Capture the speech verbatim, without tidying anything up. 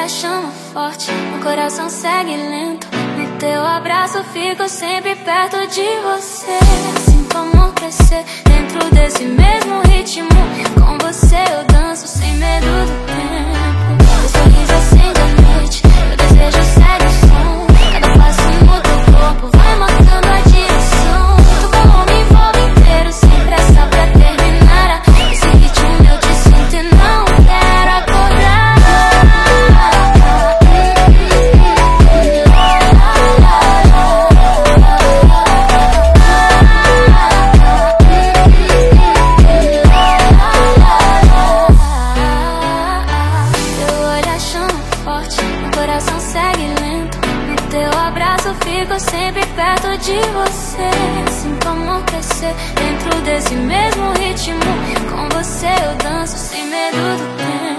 a chama forte, o coração segue lento. No teu abraço fico sempre perto de você. Sinto amor crescer dentro desse mesmo ritmo. Com você eu danço sem medo do tempo. Teu sorriso acende a noite, meu desejo segue o som. Cada passo no teu corpo vai marcando a direção. Teu calor me envolve inteiro, sem pressa pra terminar. Esse ritmo eu te sinto e não quero acordar. Fico sempre perto de você. Sinto amor crescer dentro desse mesmo ritmo. Com você eu danço sem medo do tempo.